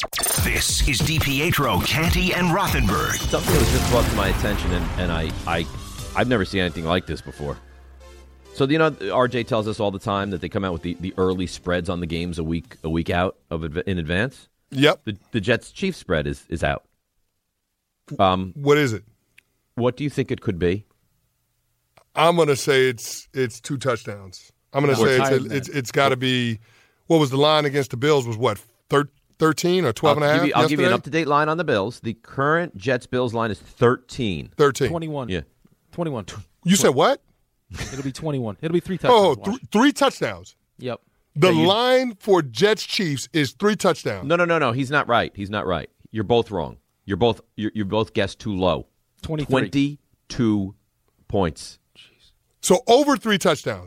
This is DiPietro, Canty, and Rothenberg. Something was just brought to my attention, and I've never seen anything like this before. So, RJ tells us all the time that they come out with the early spreads on the games a week out in advance. Yep. The Jets-Chiefs spread is out. What is it? What do you think it could be? I'm going to say it's 2 touchdowns. I'm going to say it's got to be. What was the line against the Bills? Was what 13 or 12 and a half? I'll give you an up-to-date line on the Bills. The current Jets-Bills line is 13. 21. Yeah. 21. You said what? It'll be 21. It'll be 3 touchdowns. Oh, 3 touchdowns. Yep. The line for Jets-Chiefs is 3 touchdowns. No. He's not right. You're both wrong. You both guessed too low. 22 points. Jeez. So over 3 touchdowns.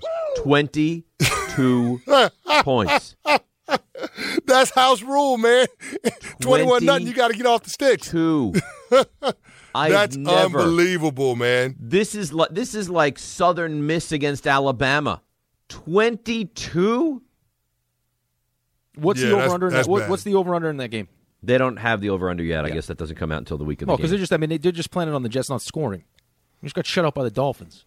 22 points. That's house rule, man. 21-0, you got to get off the sticks. 2. That's unbelievable, man. This is like Southern Miss against Alabama. 22? What's the over-under in that? What's the over-under in that game? They don't have the over-under yet. I guess that doesn't come out until the week of the game. Because they're just planning on the Jets not scoring. You just got shut out by the Dolphins.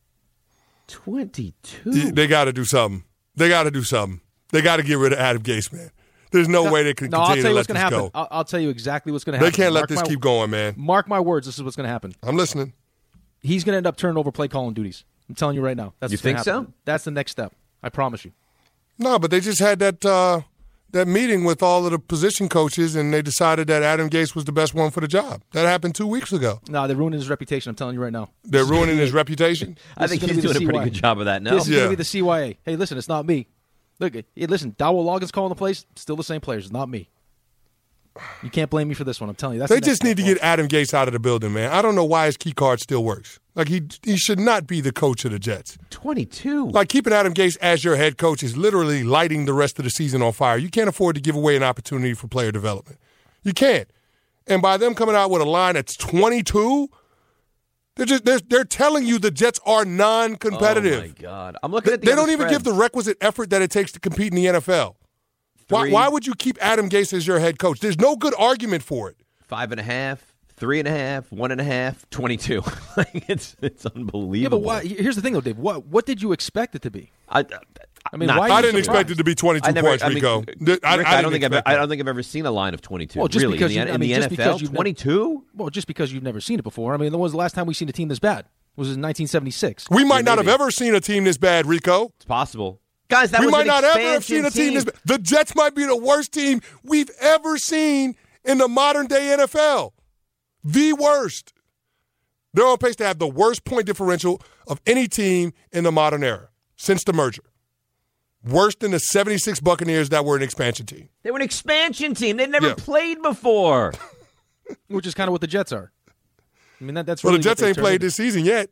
22? They got to do something. They got to get rid of Adam Gase, man. There's no way they can continue to let this go. I'll tell you exactly what's going to happen. They can't let this keep going, man. Mark my words, this is what's going to happen. I'm listening. He's going to end up turning over play calling duties. I'm telling you right now. That's you think so? That's the next step. I promise you. No, but they just had that meeting with all of the position coaches, and they decided that Adam Gase was the best one for the job. That happened 2 weeks ago. No, they're ruining his reputation. I'm telling you right now. They're ruining his reputation? I think he's doing a pretty good job of that now. This is going to be the CYA. Hey, listen, it's not me. Look, listen, Dowell Loggins calling the plays, still the same players. It's not me. You can't blame me for this one. I'm telling you. They just need to get Adam Gase out of the building, man. I don't know why his key card still works. Like, he should not be the coach of the Jets. 22. Like, keeping Adam Gase as your head coach is literally lighting the rest of the season on fire. You can't afford to give away an opportunity for player development. You can't. And by them coming out with a line that's 22, they're telling you the Jets are non-competitive. Oh, my God. I'm looking at They don't even give the requisite effort that it takes to compete in the NFL. Why would you keep Adam Gase as your head coach? There's no good argument for it. 5.5, 3.5, 1.5, 22. It's unbelievable. Yeah, but why, here's the thing, though, Dave. What did you expect it to be? I didn't expect it to be 22 points, Rico. I don't think I've ever seen a line of 22. Well, just really, because in the NFL, 22. Well, just because you've never seen it before. I mean, when was the last time we seen a team this bad? It was in 1976. We might not have ever seen a team this bad, Rico. It's possible. Guys, we might not ever have seen a team this bad. The Jets might be the worst team we've ever seen in the modern-day NFL. The worst. They're on pace to have the worst point differential of any team in the modern era since the merger. Worse than the 76 Buccaneers that were an expansion team. They were an expansion team. They'd never played before. Which is kind of what the Jets are. I mean, that's well, really the Jets ain't played this season yet.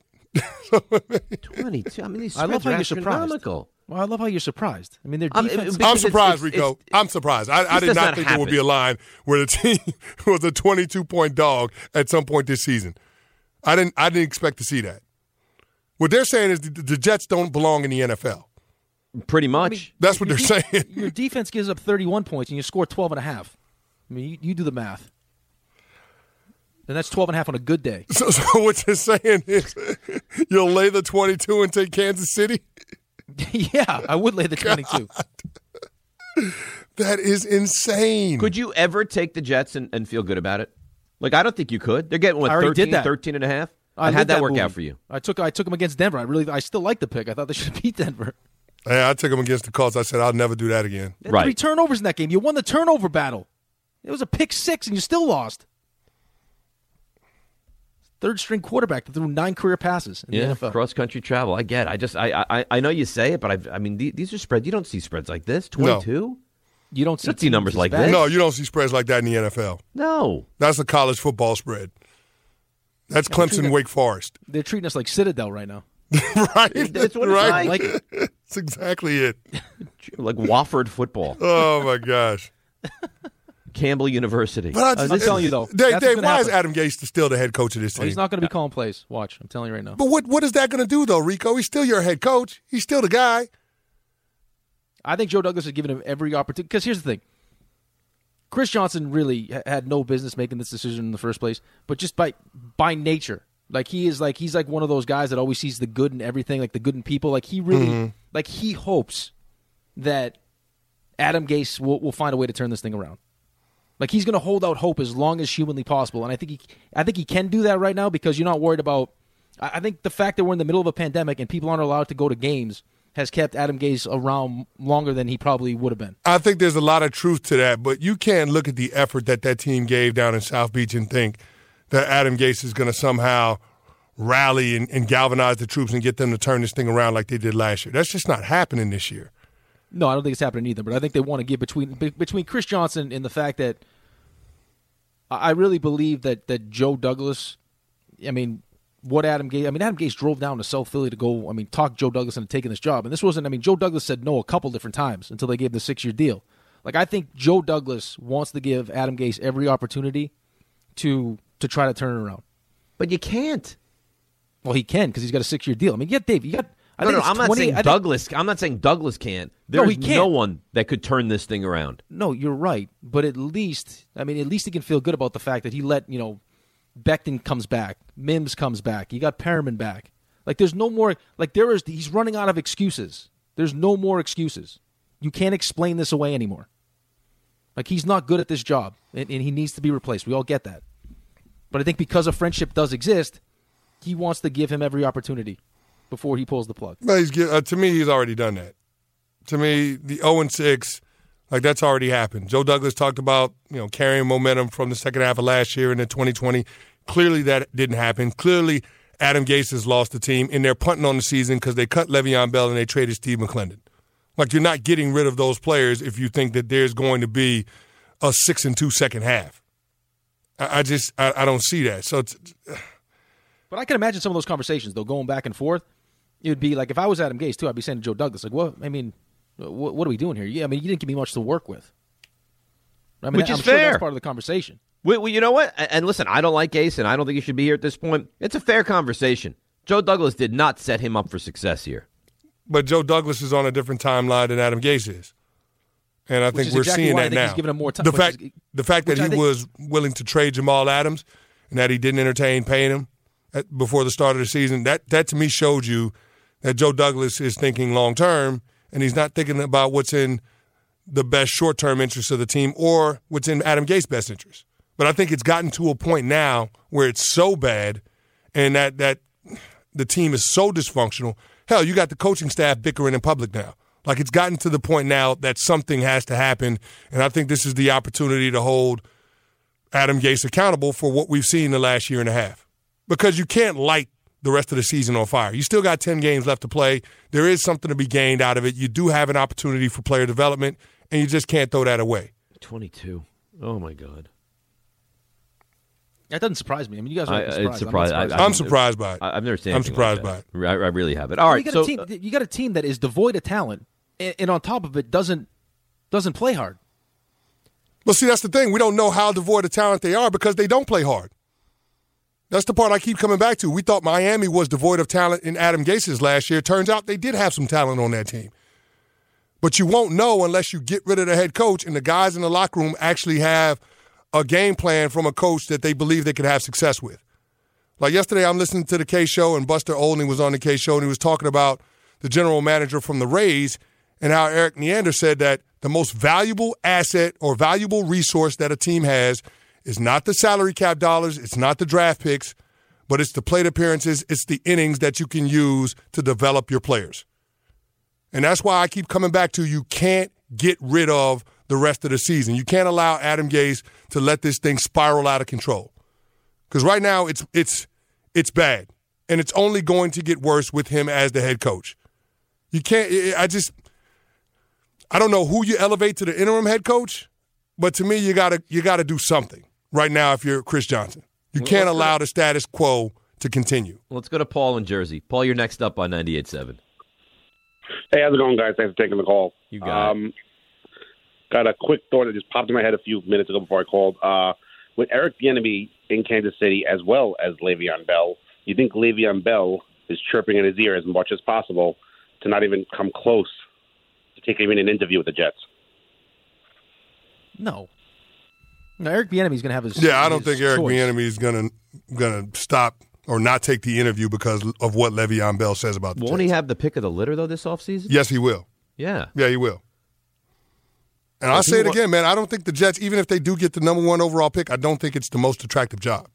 22. I mean, these spreads are astronomical. Well, I love how you're surprised. I mean, their defense. I'm surprised, Rico. I'm surprised. I did not think there would be a line where the team was a 22-point dog at some point this season. I didn't expect to see that. What they're saying is the Jets don't belong in the NFL. Pretty much. I mean, that's what they're saying. Your defense gives up 31 points and you score 12.5. I mean, you do the math. And that's 12.5 on a good day. So what you're saying is you'll lay the 22 and take Kansas City? Yeah, I would lay the 22. That is insane. Could you ever take the Jets and feel good about it? Like, I don't think you could. They're getting, 13.5? How'd that work out for you? I took them against Denver. I still like the pick. I thought they should beat Denver. Yeah, I took them against the Colts. I said, I'll never do that again. Right. 3 turnovers in that game. You won the turnover battle. It was a pick 6, and you still lost. Third-string quarterback that threw 9 career passes in the NFL. Cross-country travel. I get it. I know you say it, but I mean, these are spreads. You don't see spreads like this. 22? No. You don't see numbers like this. No, you don't see spreads like that in the NFL. No. That's a college football spread. That's Clemson, Wake Forest. They're treating us like Citadel right now. Right? That's what it's like. That's exactly it. Like Wofford football. Oh, my gosh. Campbell University. But I'm telling you, though. Dave, why is Adam Gase still the head coach of this team? Well, he's not going to be calling plays. Watch. I'm telling you right now. But what is that going to do, though, Rico? He's still your head coach. He's still the guy. I think Joe Douglas has given him every opportunity. Because here's the thing. Chris Johnson really had no business making this decision in the first place, but just by nature. Like he's like one of those guys that always sees the good in everything, like the good in people. Like he really like he hopes that Adam Gase will find a way to turn this thing around. Like he's going to hold out hope as long as humanly possible, and I think he can do that right now because you're not worried about. I think the fact that we're in the middle of a pandemic and people aren't allowed to go to games has kept Adam Gase around longer than he probably would have been. I think there's a lot of truth to that, but you can't look at the effort that team gave down in South Beach and think that Adam Gase is going to somehow rally and galvanize the troops and get them to turn this thing around like they did last year. That's just not happening this year. No, I don't think it's happening either, but I think they want to give between Chris Johnson and the fact that I really believe that Joe Douglas, Adam Gase drove down to South Philly to go, talk Joe Douglas into taking this job. And this wasn't, Joe Douglas said no a couple different times until they gave the 6-year deal. Like, I think Joe Douglas wants to give Adam Gase every opportunity to try to turn it around. But you can't. Well, he can because he's got a 6-year deal. Dave, you got... I'm not saying Douglas can't. There's no one that could turn this thing around. No, you're right. But at least he can feel good about the fact that he let, Becton comes back, Mims comes back, you got Perriman back. Like there's no more he's running out of excuses. There's no more excuses. You can't explain this away anymore. Like he's not good at this job and he needs to be replaced. We all get that. But I think because a friendship does exist, he wants to give him every opportunity before he pulls the plug. Well, to me, he's already done that. To me, the 0-6, that's already happened. Joe Douglas talked about carrying momentum from the second half of last year into 2020. Clearly, that didn't happen. Clearly, Adam Gase has lost the team, and they're punting on the season because they cut Le'Veon Bell and they traded Steve McClendon. You're not getting rid of those players if you think that there's going to be a 6-2 second half. I don't see that. So, but I can imagine some of those conversations though going back and forth. It would be like if I was Adam Gase too, I'd be saying to Joe Douglas, what are we doing here? You didn't give me much to work with. Which is I'm fair. Sure that's part of the conversation. Well, you know what? And listen, I don't like Gase, and I don't think he should be here at this point. It's a fair conversation. Joe Douglas did not set him up for success here. But Joe Douglas is on a different timeline than Adam Gase is. And I think we're seeing that now. He's giving him more time. The fact that he was willing to trade Jamal Adams and that he didn't entertain paying him before the start of the season, that to me showed you that Joe Douglas is thinking long-term, and he's not thinking about what's in the best short-term interest of the team or what's in Adam Gase's best interest. But I think it's gotten to a point now where it's so bad and that the team is so dysfunctional. Hell, you got the coaching staff bickering in public now. It's gotten to the point now that something has to happen, and I think this is the opportunity to hold Adam Gase accountable for what we've seen the last year and a half. Because you can't light the rest of the season on fire. You still got 10 games left to play. There is something to be gained out of it. You do have an opportunity for player development, and you just can't throw that away. 22. Oh, my God. That doesn't surprise me. You guys are surprised. surprised. I'm surprised by it. I've never seen I'm surprised by it. I really haven't. All right, you got a team that is devoid of talent, and on top of it, doesn't play hard. Well, see, that's the thing. We don't know how devoid of talent they are because they don't play hard. That's the part I keep coming back to. We thought Miami was devoid of talent in Adam Gase's last year. Turns out they did have some talent on that team. But you won't know unless you get rid of the head coach and the guys in the locker room actually have a game plan from a coach that they believe they could have success with. Like yesterday, I'm listening to the K Show, and Buster Olney was on the K Show, and he was talking about the general manager from the Rays and how Eric Neander said that the most valuable asset or valuable resource that a team has is not the salary cap dollars, it's not the draft picks, but it's the plate appearances, it's the innings that you can use to develop your players. And that's why I keep coming back to you can't get rid of the rest of the season. You can't allow Adam Gase to let this thing spiral out of control. Because right now it's bad, and it's only going to get worse with him as the head coach. You can't I don't know who you elevate to the interim head coach, but to me you got to do something right now if you're Chris Johnson. You can't allow the status quo to continue. Let's go to Paul in Jersey. Paul, you're next up on 98.7. Hey, how's it going, guys? Thanks for taking the call. You got it. Got a quick thought that just popped in my head a few minutes ago before I called. With Eric Bieniemy in Kansas City as well as Le'Veon Bell, you think Le'Veon Bell is chirping in his ear as much as possible to not even come close to taking him in an interview with the Jets? No. No, Eric Bieniemy is going to have his. Yeah, I don't his think Eric choice. Bieniemy is gonna stop or not take the interview because of what Le'Veon Bell says about the Won't he Jets. have the pick of the litter, though, this offseason? Yes, he will. Yeah. Yeah, he will. And I'll say it again, man. I don't think the Jets, even if they do get the number 1 overall pick, I don't think it's the most attractive job.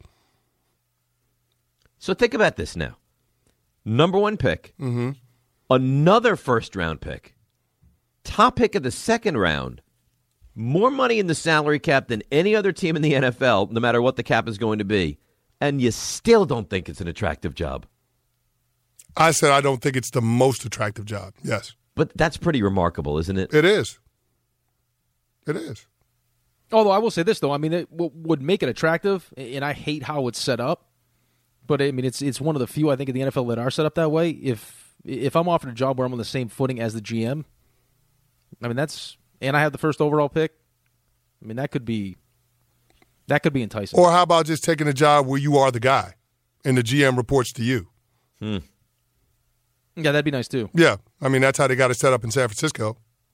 So think about this now. Number 1 pick. Mm-hmm. Another first-round pick. Top pick of the second round. More money in the salary cap than any other team in the NFL, no matter what the cap is going to be. And you still don't think it's an attractive job. I said I don't think it's the most attractive job. Yes. But that's pretty remarkable, isn't it? It is. It is. Although I will say this, though. I mean, it would make it attractive, and I hate how it's set up. But, I mean, it's one of the few, I think, in the NFL that are set up that way. If I'm offered a job where I'm on the same footing as the GM, I mean, and I have the first overall pick, I mean, that could be enticing. Or how about just taking a job where you are the guy and the GM reports to you? Yeah, that'd be nice, too. Yeah. I mean, that's how they got it set up in San Francisco.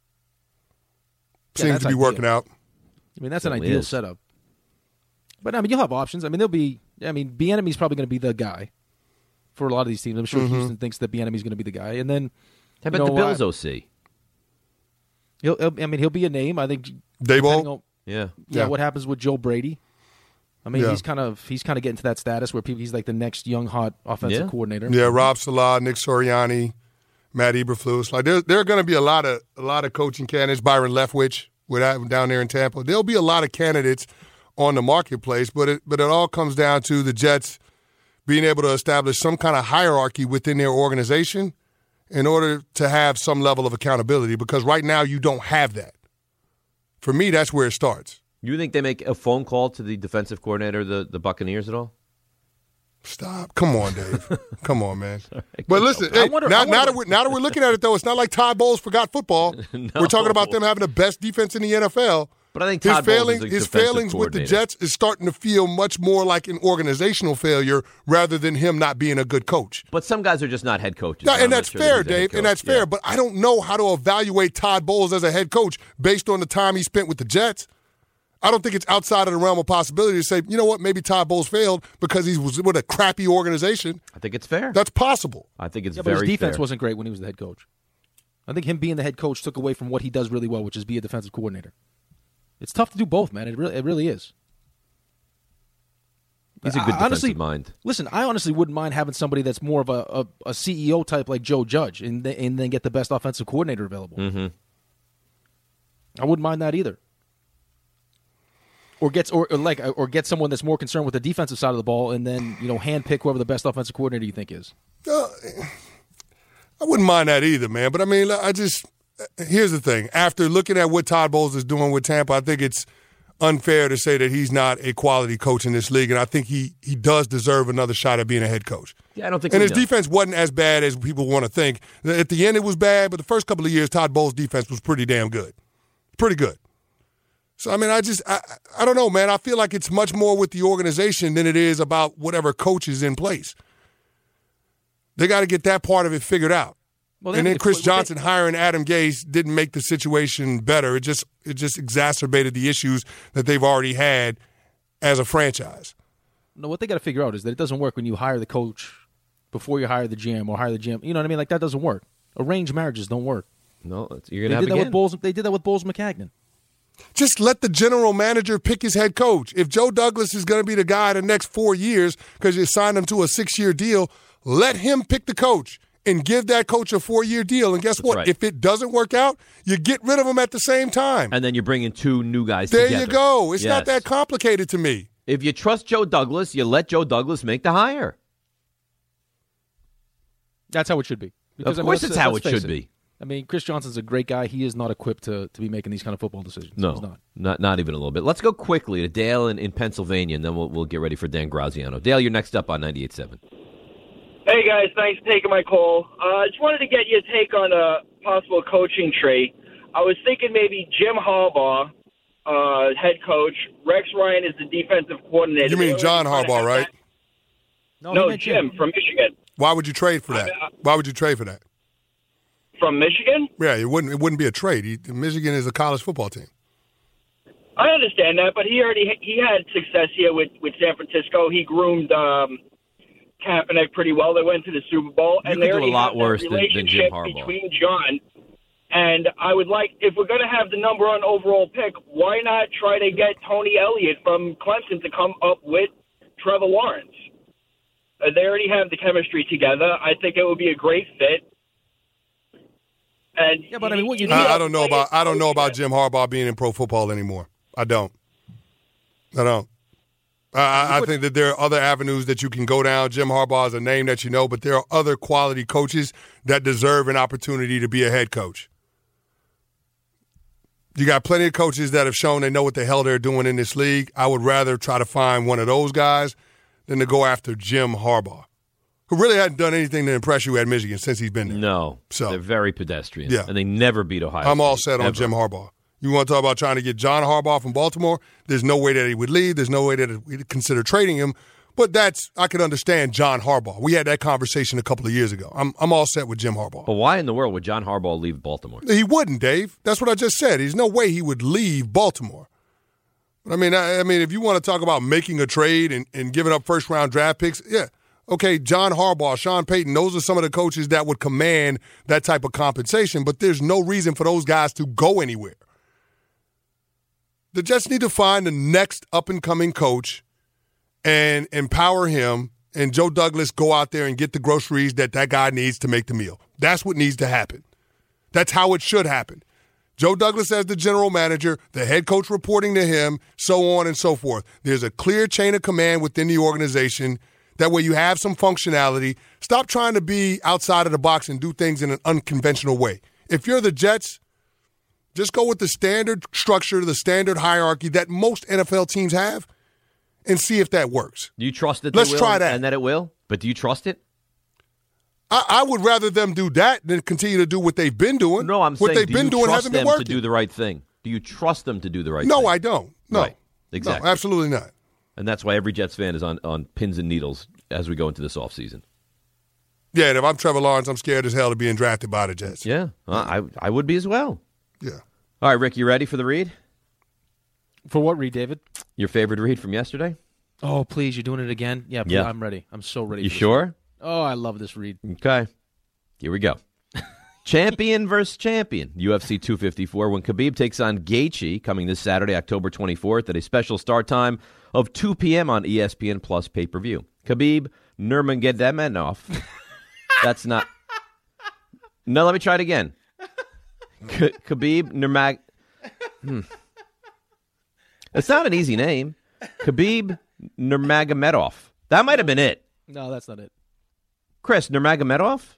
Seems to be working out. I mean, that's an ideal setup. But, I mean, you'll have options. I mean, Bieniemy's probably going to be the guy for a lot of these teams. I'm sure Houston thinks that Bieniemy's going to be the guy. And then, how about the Bills OC? He'll be a name. I think. Daboll? Yeah. What happens with Joe Brady? I mean, he's kind of getting to that status where he's like the next young hot offensive coordinator. Yeah, Rob Saleh, Nick Sirianni, Matt Eberflus. Like there are going to be a lot of coaching candidates. Byron Leftwich down there in Tampa. There'll be a lot of candidates on the marketplace, but it all comes down to the Jets being able to establish some kind of hierarchy within their organization in order to have some level of accountability, because right now you don't have that. For me, that's where it starts. You think they make a phone call to the defensive coordinator of the Buccaneers at all? Stop. Come on, Dave. Come on, man. But listen, hey, now that we're looking at it, though, it's not like Todd Bowles forgot football. No. We're talking about them having the best defense in the NFL. But I think Todd Bowles is a his defensive failings with the coordinator. Jets is starting to feel much more like an organizational failure rather than him not being a good coach. But some guys are just not head coaches. Yeah, and that's fair, Dave, and that's fair. But I don't know how to evaluate Todd Bowles as a head coach based on the time he spent with the Jets. I don't think it's outside of the realm of possibility to say, you know what, maybe Todd Bowles failed because he was with a crappy organization. I think it's fair. That's possible. I think it's but very his defense fair. wasn't great when he was the head coach. I think him being the head coach took away from what he does really well, which is be a defensive coordinator. It's tough to do both, man. It really is. He's a good defensive mind. Listen, I honestly wouldn't mind having somebody that's more of a CEO type like Joe Judge and then get the best offensive coordinator available. Mm-hmm. I wouldn't mind that either. Or get someone that's more concerned with the defensive side of the ball, and then handpick whoever the best offensive coordinator you think is. I wouldn't mind that either, man. But I mean, here's the thing. After looking at what Todd Bowles is doing with Tampa, I think it's unfair to say that he's not a quality coach in this league, and I think he does deserve another shot at being a head coach. Yeah, I don't think. And his defense wasn't as bad as people want to think. At the end, it was bad, but the first couple of years, Todd Bowles' defense was pretty damn good, pretty good. So, I mean, I don't know, man. I feel like it's much more with the organization than it is about whatever coach is in place. They got to get that part of it figured out. Well, and then Chris Johnson hiring Adam Gase didn't make the situation better. It just exacerbated the issues that they've already had as a franchise. No, what they got to figure out is that it doesn't work when you hire the coach before you hire the GM or hire the GM. You know what I mean? Like, that doesn't work. Arranged marriages don't work. No, you're going to have again. They did that with Bowles McCagnon. Just let the general manager pick his head coach. If Joe Douglas is going to be the guy the next 4 years because you signed him to a 6-year deal, let him pick the coach and give that coach a 4-year deal. And guess what? Right. If it doesn't work out, you get rid of him at the same time. And then you bring in 2 new guys there together. You go. It's not that complicated to me. If you trust Joe Douglas, you let Joe Douglas make the hire. That's how it should be. Because, of course it's how it should be. I mean, Chris Johnson's a great guy. He is not equipped to be making these kind of football decisions. No, he's not even a little bit. Let's go quickly to Dale in Pennsylvania, and then we'll get ready for Dan Graziano. Dale, you're next up on 98.7. Hey, guys. Thanks for taking my call. I just wanted to get your take on a possible coaching trade. I was thinking maybe Jim Harbaugh, head coach. Rex Ryan is the defensive coordinator. You mean John Harbaugh, right? No, Jim from Michigan. Why would you trade for that? Why would you trade for that? From Michigan? Yeah, it wouldn't be a trade. Michigan is a college football team. I understand that, but he had success here with San Francisco. He groomed Kaepernick pretty well. They went to the Super Bowl, You and could they do already a lot have worse that than Jim relationship Harbaugh. between John. And I would like, if we're going to have the number one overall pick, why not try to get Tony Elliott from Clemson to come up with Trevor Lawrence? They already have the chemistry together. I think it would be a great fit. And Yeah, but I mean, what you need? I don't know about Jim Harbaugh being in pro football anymore. I don't. I think that there are other avenues that you can go down. Jim Harbaugh is a name that you know, but there are other quality coaches that deserve an opportunity to be a head coach. You got plenty of coaches that have shown they know what the hell they're doing in this league. I would rather try to find one of those guys than to go after Jim Harbaugh, who really hadn't done anything to impress you at Michigan since he's been there. No. So- they're very pedestrian. Yeah. And they never beat Ohio I'm all State, set on ever. Jim Harbaugh. You want to talk about trying to get John Harbaugh from Baltimore? There's no way that he would leave. There's no way that we'd consider trading him. But I could understand John Harbaugh. We had that conversation a couple of years ago. I'm all set with Jim Harbaugh. But why in the world would John Harbaugh leave Baltimore? He wouldn't, Dave. That's what I just said. There's no way he would leave Baltimore. I mean, if you want to talk about making a trade and giving up first-round draft picks, yeah. Okay, John Harbaugh, Sean Payton, those are some of the coaches that would command that type of compensation, but there's no reason for those guys to go anywhere. The Jets need to find the next up-and-coming coach and empower him, and Joe Douglas go out there and get the groceries that guy needs to make the meal. That's what needs to happen. That's how it should happen. Joe Douglas as the general manager, the head coach reporting to him, so on and so forth. There's a clear chain of command within the organization. That way you have some functionality. Stop trying to be outside of the box and do things in an unconventional way. If you're the Jets, just go with the standard structure, the standard hierarchy that most NFL teams have, and see if that works. Do you trust that Let's they will try that. and that it will? But do you trust it? I would rather them do that than continue to do what they've been doing. No, I'm what saying, they've do been you doing trust hasn't been them working. to do the right thing? Do you trust them to do the right thing? No, I don't. No, Right. Exactly. No, absolutely not. And that's why every Jets fan is on pins and needles as we go into this offseason. Yeah, and if I'm Trevor Lawrence, I'm scared as hell of being drafted by the Jets. Yeah, I would be as well. Yeah. All right, Rick, you ready for the read? For what read, David? Your favorite read from yesterday? Oh, please, you're doing it again? Yeah, Yeah. I'm ready. I'm so ready. You for this sure? read. Oh, I love this read. Okay. Here we go. Champion versus champion. UFC 254 when Khabib takes on Gaethje coming this Saturday, October 24th at a special start time of 2 p.m. on ESPN Plus pay-per-view. Khabib Nurmagomedov. That's not. No, let me try it again. Khabib It's not an easy name. Khabib Nurmagomedov. That might have been it. No, that's not it. Chris, Nurmagomedov?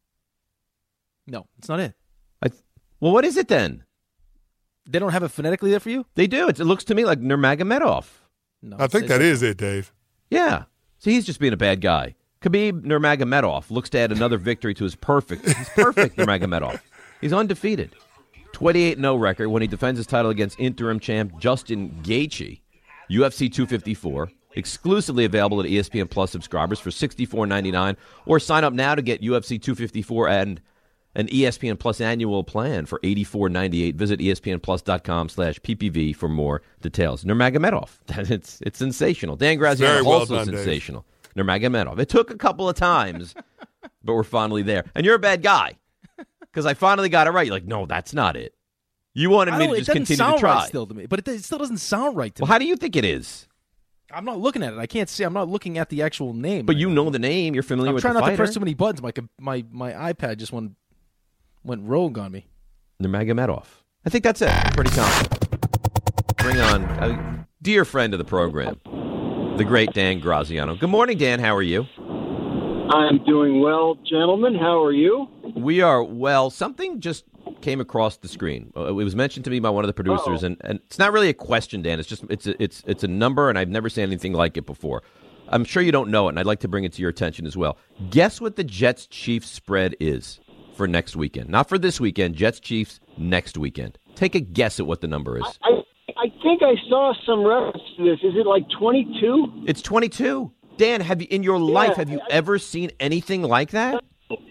No, it's not it. Well, what is it then? They don't have it phonetically there for you? They do. It looks to me like Nurmagomedov. No. I think that is it, Dave. Yeah. So he's just being a bad guy. Khabib Nurmagomedov looks to add another victory to his perfect. He's perfect, Nurmagomedov. He's undefeated. 28-0 record when he defends his title against interim champ Justin Gaethje. UFC 254. Exclusively available at ESPN Plus subscribers for $64.99. Or sign up now to get UFC 254 and an ESPN Plus annual plan for $84.98. Visit ESPNPlus.com/PPV for more details. Nurmagomedov. It's sensational. Dan Graziano Very well also done, Dave. sensational. Nurmagomedov. It took a couple of times, but we're finally there. And you're a bad guy because I finally got it right. You're like, no, that's not it. You wanted me to just continue to try. Right still to me, but it still doesn't sound right to Well, me. how do you think it is? I'm not looking at it. I can't see. I'm not looking at the actual name. But you know the name. You're familiar I'm with trying the not fighter. to press too many buttons. My iPad just went rogue on me. Nurmagomedov. I think that's it. I'm pretty confident. Bring on a dear friend of the program, the great Dan Graziano. Good morning, Dan. How are you? I'm doing well, gentlemen. How are you? We are well. Something just came across the screen. It was mentioned to me by one of the producers, and it's not really a question, Dan. It's just it's a number, and I've never seen anything like it before. I'm sure you don't know it, and I'd like to bring it to your attention as well. Guess what the Jets-Chiefs spread is for next weekend? Not for this weekend. Jets-Chiefs next weekend. Take a guess at what the number is. I think I saw some reference to this. Is it like 22? It's 22. Dan, have you in your life have you ever seen anything like that?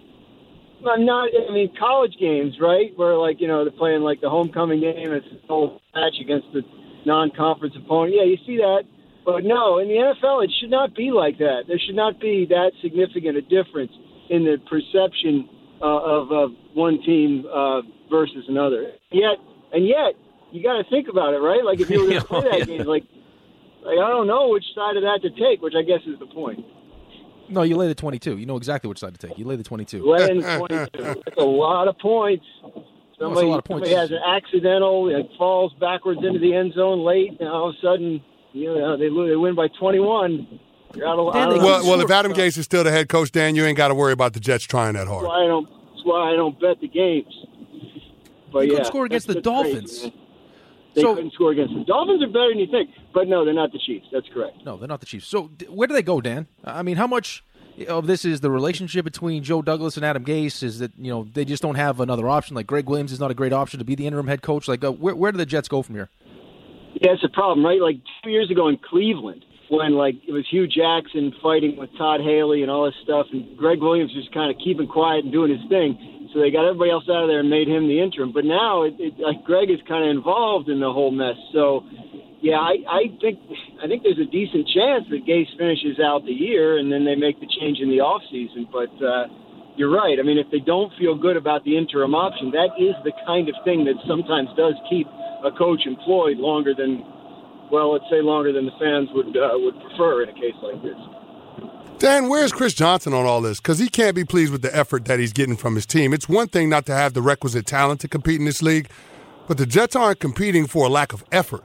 Not. I mean, college games, right? Where they're playing like the homecoming game. It's a whole match against the non-conference opponent. Yeah, you see that. But no, in the NFL, it should not be like that. There should not be that significant a difference in the perception of one team versus another. Yet, you got to think about it, right? Like if you were going to play that game, like I don't know which side of that to take, which I guess is the point. No, you lay the 22. You know exactly which side to take. You lay the 22. Laying the 22. That's a lot of points. Somebody has an accidental, it falls backwards into the end zone late, and all of a sudden, they win by 21. You're out of well, if Adam Gase is still the head coach, Dan, you ain't got to worry about the Jets trying that hard. That's why I don't bet the games. But couldn't score against the Dolphins. Crazy, they couldn't score against the Dolphins. Are better than you think, but no, they're not the Chiefs. That's correct. No, they're not the Chiefs. So where do they go, Dan? I mean, how much of this is the relationship between Joe Douglas and Adam Gase? Is that they just don't have another option? Like Greg Williams is not a great option to be the interim head coach. Like where do the Jets go from here? Yeah, it's a problem, right? Like 2 years ago in Cleveland, when it was Hugh Jackson fighting with Todd Haley and all this stuff, and Greg Williams was kind of keeping quiet and doing his thing. So they got everybody else out of there and made him the interim. But now Greg is kind of involved in the whole mess. So yeah, I think there's a decent chance that Gase finishes out the year and then they make the change in the offseason. But you're right. I mean, if they don't feel good about the interim option, that is the kind of thing that sometimes does keep a coach employed longer than the fans would prefer in a case like this. Dan, where's Chris Johnson on all this? Because he can't be pleased with the effort that he's getting from his team. It's one thing not to have the requisite talent to compete in this league, but the Jets aren't competing for a lack of effort.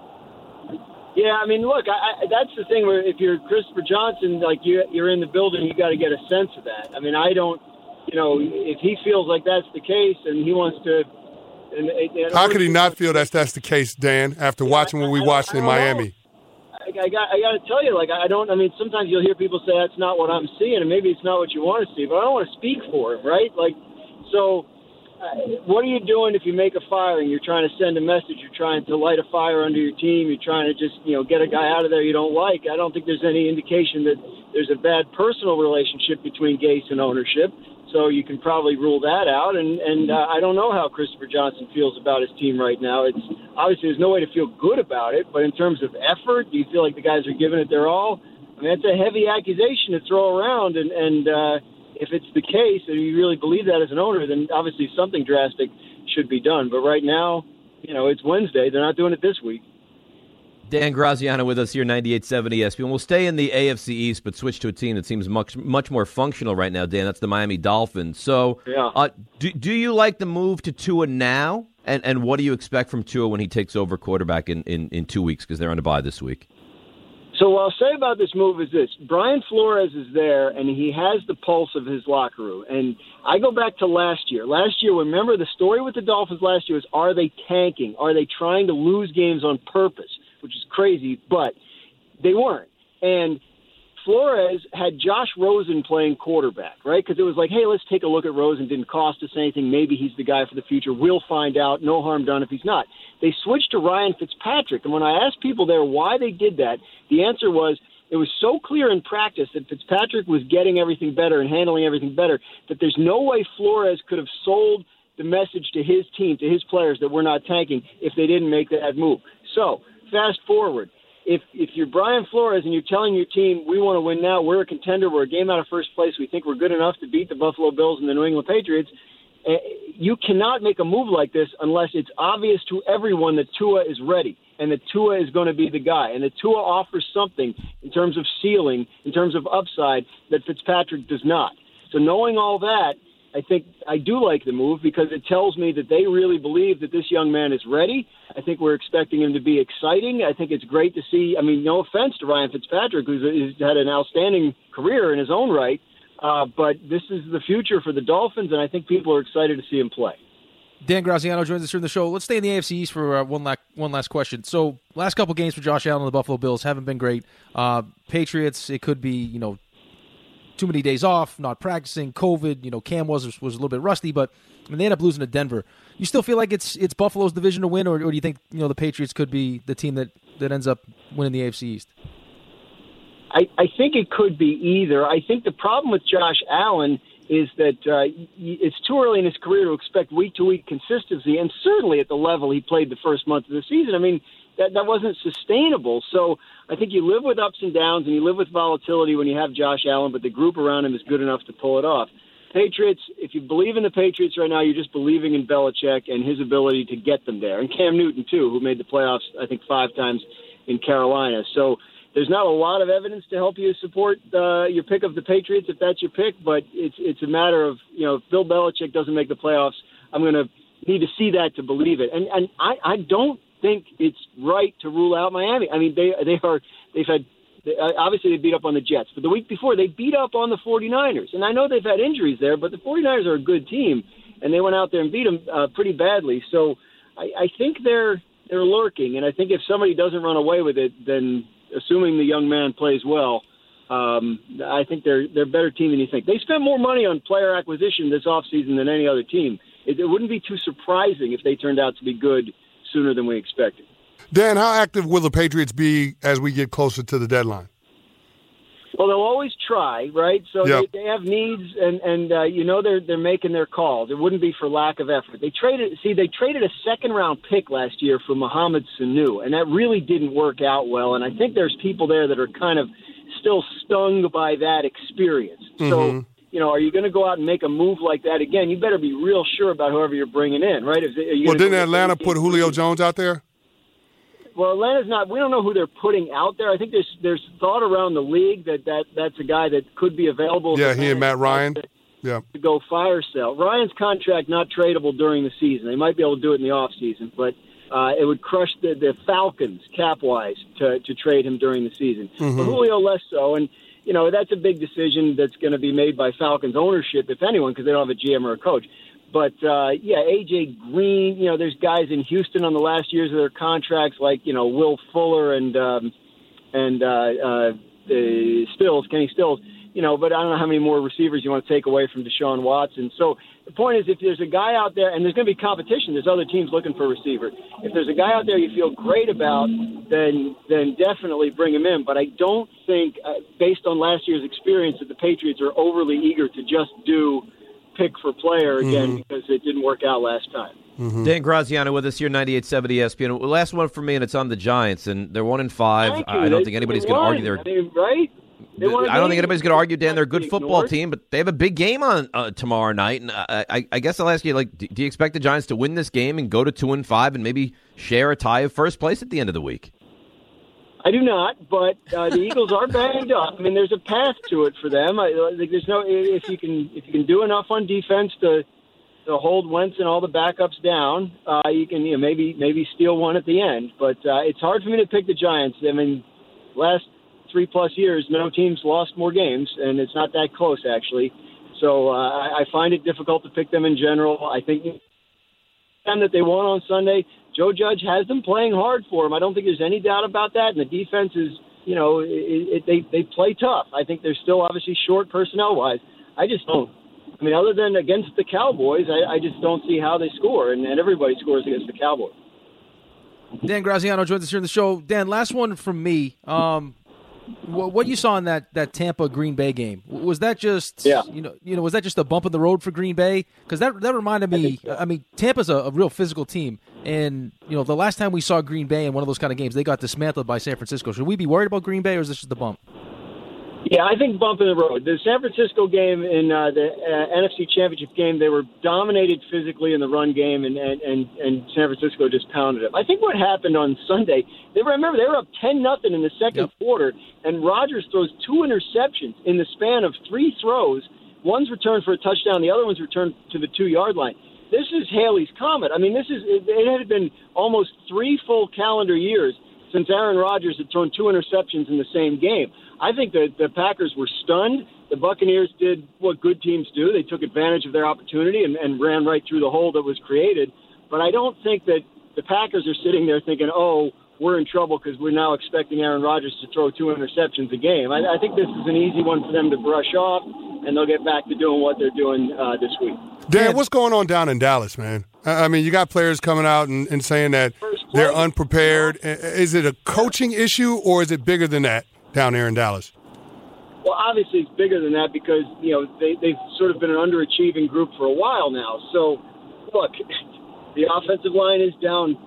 Yeah, I mean, look, that's the thing where if you're Christopher Johnson, like you're in the building, you got to get a sense of that. I mean, I don't, if he feels like that's the case and he wants to. How could he not feel that's the case, Dan, after watching what we watched in Miami? I got to tell you, sometimes you'll hear people say that's not what I'm seeing, and maybe it's not what you want to see, but I don't want to speak for him, right? What are you doing if you make a firing? You're trying to send a message. You're trying to light a fire under your team. You're trying to just, get a guy out of there you don't like. I don't think there's any indication that there's a bad personal relationship between Gase and ownership. So you can probably rule that out. And I don't know how Christopher Johnson feels about his team right now. It's obviously there's no way to feel good about it. But in terms of effort, do you feel like the guys are giving it their all? I mean, that's a heavy accusation to throw around. And if it's the case, and you really believe that as an owner, then obviously something drastic should be done. But right now, it's Wednesday. They're not doing it this week. Dan Graziano with us here, 98.7 ESPN. We'll stay in the AFC East, but switch to a team that seems much more functional right now, Dan. That's the Miami Dolphins. So do you like the move to Tua now? And what do you expect from Tua when he takes over quarterback in 2 weeks, because they're on a bye this week? So what I'll say about this move is this. Brian Flores is there, and he has the pulse of his locker room. And I go back to last year. Last year, remember the story with the Dolphins last year was, are they tanking? Are they trying to lose games on purpose? Which is crazy, but they weren't. And Flores had Josh Rosen playing quarterback, right? Because it was like, hey, let's take a look at Rosen. Didn't cost us anything. Maybe he's the guy for the future. We'll find out. No harm done if he's not. They switched to Ryan Fitzpatrick. And when I asked people there why they did that, the answer was it was so clear in practice that Fitzpatrick was getting everything better and handling everything better that there's no way Flores could have sold the message to his team, to his players, that we're not tanking if they didn't make that move. So fast forward. If you're Brian Flores and you're telling your team, we want to win now, we're a contender, we're a game out of first place, we think we're good enough to beat the Buffalo Bills and the New England Patriots, you cannot make a move like this unless it's obvious to everyone that Tua is ready and that Tua is going to be the guy and that Tua offers something in terms of ceiling, in terms of upside, that Fitzpatrick does not. So knowing all that, I think I do like the move because it tells me that they really believe that this young man is ready. I think we're expecting him to be exciting. I think it's great to see. I mean, no offense to Ryan Fitzpatrick, who's had an outstanding career in his own right, but this is the future for the Dolphins, and I think people are excited to see him play. Dan Graziano joins us here in the show. Let's stay in the AFC East for one last question. So, last couple games for Josh Allen and the Buffalo Bills haven't been great. Patriots, it could be, too many days off, not practicing, COVID. Cam was a little bit rusty, but they end up losing to Denver. You still feel like it's Buffalo's division to win, or do you think the Patriots could be the team that ends up winning the AFC East? I think it could be either. I think the problem with Josh Allen is that it's too early in his career to expect week-to-week consistency, and certainly at the level he played the first month of the season. I mean, that wasn't sustainable. So I think you live with ups and downs and you live with volatility when you have Josh Allen, but the group around him is good enough to pull it off. Patriots, if you believe in the Patriots right now, you're just believing in Belichick and his ability to get them there. And Cam Newton, too, who made the playoffs, I think, 5 times in Carolina. So there's not a lot of evidence to help you support your pick of the Patriots if that's your pick, but it's a matter of, if Bill Belichick doesn't make the playoffs, I'm going to need to see that to believe it. And I don't think it's right to rule out Miami. I mean, obviously they beat up on the Jets, but the week before they beat up on the 49ers. And I know they've had injuries there, but the 49ers are a good team, and they went out there and beat them pretty badly. So I think they're lurking, and I think if somebody doesn't run away with it, then assuming the young man plays well, I think they're a better team than you think. They spent more money on player acquisition this offseason than any other team. It wouldn't be too surprising if they turned out to be good sooner than we expected. Dan, how active will the Patriots be as we get closer to the deadline? Well, they'll always try, right? So Yep. they have needs, and they're making their calls. It wouldn't be for lack of effort. They traded a second-round pick last year for Mohamed Sanu, and that really didn't work out well. And I think there's people there that are kind of still stung by that experience. So, are you going to go out and make a move like that again? You better be real sure about whoever you're bringing in, right? Didn't Atlanta put Julio Jones out there? Well, Atlanta's not. We don't know who they're putting out there. I think there's thought around the league that's a guy that could be available. Yeah, he and Matt Ryan. To go fire sale. Ryan's contract not tradable during the season. They might be able to do it in the off season, but it would crush the Falcons cap wise to trade him during the season. But Julio less so, and that's a big decision that's going to be made by Falcons ownership, if anyone, because they don't have a GM or a coach. But, A.J. Green, there's guys in Houston on the last years of their contracts like, Will Fuller and Stills, Kenny Stills, but I don't know how many more receivers you want to take away from Deshaun Watson. So the point is, if there's a guy out there, and there's going to be competition, there's other teams looking for a receiver. If there's a guy out there you feel great about, then definitely bring him in. But I don't think, based on last year's experience, that the Patriots are overly eager to just do pick for player again because it didn't work out last time. Dan Graziano with us here, 98.7 ESPN. Last one for me, and it's on the Giants, and they're 1-5. I don't think anybody's going to argue their right. I don't think anybody's going to argue, Dan. They're a good football team, but they have a big game on tomorrow night. And I guess I'll ask you, do you expect the Giants to win this game and go to 2-5 and maybe share a tie of first place at the end of the week? I do not, but the Eagles are banged up. I mean, there's a path to it for them. There's no if you can do enough on defense to hold Wentz and all the backups down, you can maybe steal one at the end. But it's hard for me to pick the Giants. I mean, last 3+ years, no team's lost more games, and it's not that close actually. So I find it difficult to pick them in general. I think the time that they won on Sunday, Joe Judge has them playing hard for him. I don't think there's any doubt about that. And the defense is, they play tough. I think they're still obviously short personnel-wise. I just don't. I mean, other than against the Cowboys, I just don't see how they score. And everybody scores against the Cowboys. Dan Graziano joins us here on the show. Dan, last one from me. What you saw in that Tampa Green Bay game, was that just was that just a bump in the road for Green Bay? Because that reminded me. I mean, Tampa's a real physical team, and the last time we saw Green Bay in one of those kind of games, they got dismantled by San Francisco. Should we be worried about Green Bay, or is this just a bump? Yeah, I think bump in the road. The San Francisco game in the NFC Championship game, they were dominated physically in the run game, and San Francisco just pounded them. I think what happened on Sunday, they were up 10-0 in the second quarter, and Rodgers throws 2 interceptions in the span of 3 throws. One's returned for a touchdown, the other one's returned to the 2-yard line. This is Haley's Comet. I mean, it had been almost 3 full calendar years since Aaron Rodgers had thrown 2 interceptions in the same game. I think that the Packers were stunned. The Buccaneers did what good teams do. They took advantage of their opportunity and ran right through the hole that was created. But I don't think that the Packers are sitting there thinking, oh, we're in trouble because we're now expecting Aaron Rodgers to throw 2 interceptions a game. I think this is an easy one for them to brush off, and they'll get back to doing what they're doing this week. Dan, what's going on down in Dallas, man? I mean, you got players coming out and saying that they're unprepared. Is it a coaching issue, or is it bigger than that down there in Dallas? Well, obviously it's bigger than that because, they've sort of been an underachieving group for a while now. So, look, the offensive line is down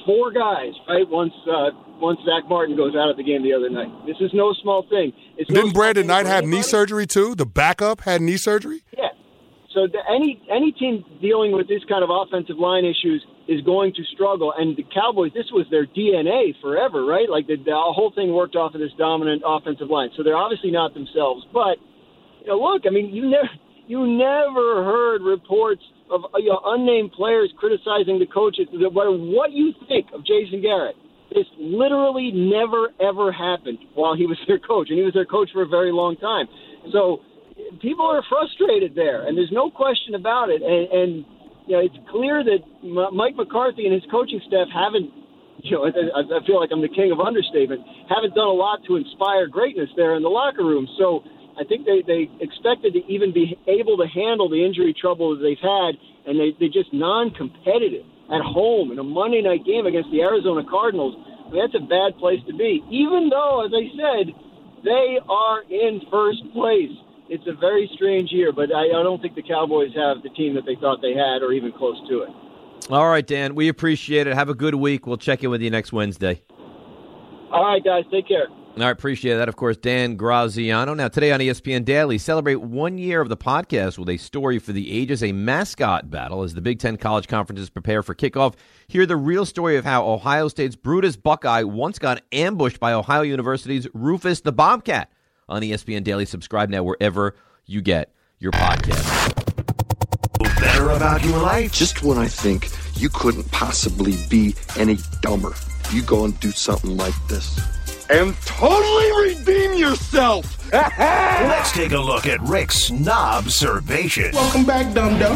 4 guys, right? Once Zach Martin goes out of the game the other night. This is no small thing. Didn't Brandon Knight have knee surgery too? The backup had knee surgery? Yeah. So any team dealing with this kind of offensive line issues is going to struggle. And the Cowboys, this was their DNA forever, right? Like the whole thing worked off of this dominant offensive line. So they're obviously not themselves. But look, I mean, you never heard reports of unnamed players criticizing the coaches. No matter what you think of Jason Garrett, this literally never ever happened while he was their coach, and he was their coach for a very long time. So people are frustrated there, and there's no question about it. And it's clear that Mike McCarthy and his coaching staff haven't, I feel like I'm the king of understatement, haven't done a lot to inspire greatness there in the locker room. So I think they expected to even be able to handle the injury trouble that they've had, and they're just non-competitive at home in a Monday night game against the Arizona Cardinals. I mean, that's a bad place to be, even though, as I said, they are in first place. It's a very strange year, but I don't think the Cowboys have the team that they thought they had or even close to it. All right, Dan, we appreciate it. Have a good week. We'll check in with you next Wednesday. All right, guys, take care. All right, appreciate that. Of course, Dan Graziano. Now, today on ESPN Daily, celebrate 1 year of the podcast with a story for the ages, a mascot battle as the Big Ten college conferences prepare for kickoff. Hear the real story of how Ohio State's Brutus Buckeye once got ambushed by Ohio University's Rufus the Bobcat. On ESPN Daily, subscribe now wherever you get your podcast. Better about your life? Just when I think you couldn't possibly be any dumber, you go and do something like this and totally redeem yourself. Let's take a look at Rick's Knobservations. Welcome back, dum-dum.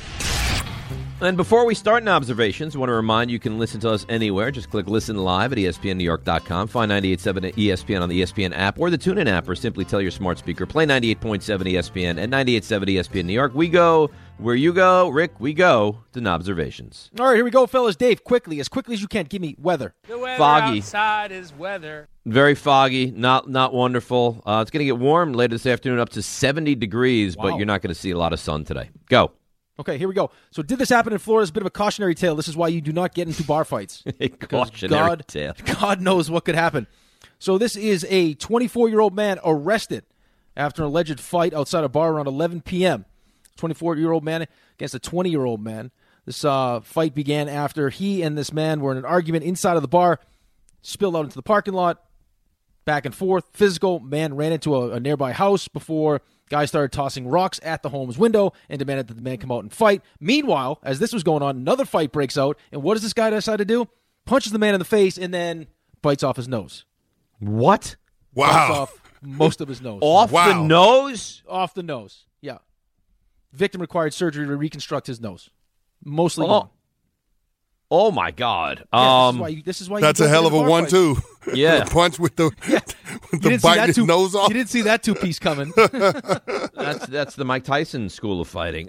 And before we start in observations, I want to remind you can listen to us anywhere. Just click Listen Live at ESPNNewYork.com. Find 98.7 ESPN on the ESPN app or the TuneIn app, or simply tell your smart speaker, play 98.7 ESPN and 98.7 ESPN New York. We go where you go. Rick, we go to Knobservations. All right, here we go, fellas. Dave, as quickly as you can, give me weather. The weather foggy. Outside is weather. Very foggy, not wonderful. It's going to get warm later this afternoon, up to 70 degrees, Wow. but you're not going to see a lot of sun today. Go. Okay, here we go. So did this happen in Florida? It's a bit of a cautionary tale. This is why you do not get into bar fights. A cautionary tale. God knows what could happen. So this is a 24-year-old man arrested after an alleged fight outside a bar around 11 p.m. 24-year-old man against a 20-year-old man. This fight began after he and this man were in an argument inside of the bar, spilled out into the parking lot, back and forth, physical. Man ran into a nearby house before guys started tossing rocks at the home's window and demanded that the man come out and fight. Meanwhile, as this was going on, another fight breaks out. And what does this guy decide to do? Punches the man in the face and then bites off his nose. What? Wow. Bites off most of his nose. Off the nose? Off the nose, yeah. Victim required surgery to reconstruct his nose. Mostly gone. Oh, my God. This is why That's a hell of a one, too. Yeah. The punch with the biting his nose off. You didn't see that two-piece coming. That's the Mike Tyson school of fighting.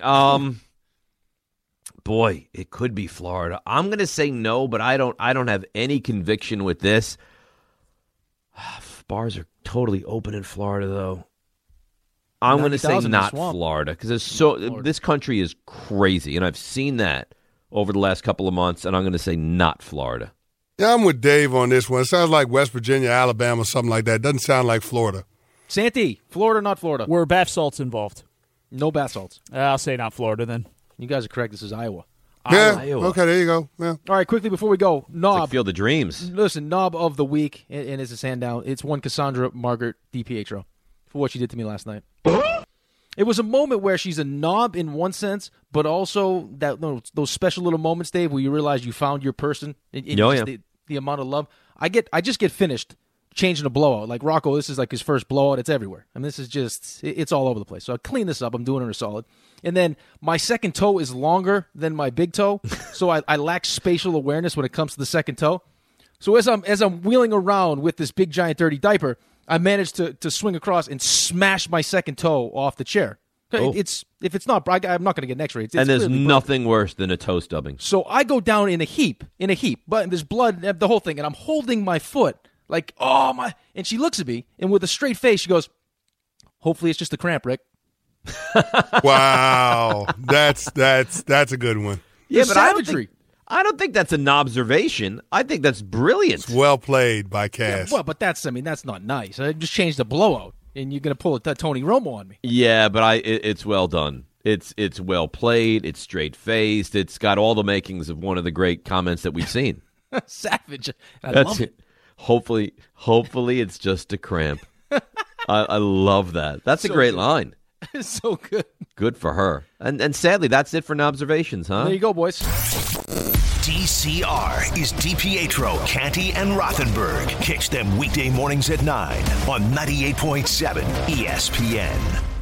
Boy, it could be Florida. I'm going to say no, but I don't have any conviction with this. Bars are totally open in Florida, though. I'm going to say not Florida, because this country is crazy, and I've seen that over the last couple of months, and I'm going to say not Florida. Yeah, I'm with Dave on this one. It sounds like West Virginia, Alabama, something like that. It doesn't sound like Florida. Santi, Florida, not Florida. Were bath salts involved? No bath salts. I'll say not Florida then. You guys are correct. This is Iowa. Yeah, Iowa. okay, there you go. Yeah. All right, quickly before we go, Knob. It's like Field of Dreams. Listen, Knob of the week, and it's a hand down. It's one Cassandra Margaret DiPietro for what she did to me last night. It was a moment where she's a knob in one sense, but also those special little moments, Dave, where you realize you found your person. The amount of love. I just get finished changing a blowout. Like Rocco, this is like his first blowout. It's everywhere. I mean, this is just, it's all over the place. So I clean this up. I'm doing her a solid. And then my second toe is longer than my big toe, so I lack spatial awareness when it comes to the second toe. So as I'm wheeling around with this big giant dirty diaper, I managed to swing across and smash my second toe off the chair. Oh. If it's not, I'm not going to get an X-ray. It's and there's nothing worse than a toe stubbing. So I go down in a heap, but there's blood, the whole thing, and I'm holding my foot like, oh my! And she looks at me, and with a straight face, she goes, "Hopefully, it's just a cramp, Rick." Wow, that's a good one. Yeah, but savagery. I don't think that's an observation. I think that's brilliant. It's well played by Cass. Yeah, well, but that's not nice. I just changed the blowout, and you're going to pull a Tony Romo on me. Yeah, but it's well done. It's well played. It's straight faced. It's got all the makings of one of the great comments that we've seen. Savage. That's love it. Hopefully, it's just a cramp. I love that. That's a So great good. line. It's so good. Good for her. And sadly, that's it for observations, huh? There you go, boys. DCR is DiPietro, Canty, and Rothenberg. Catch them weekday mornings at 9 on 98.7 ESPN.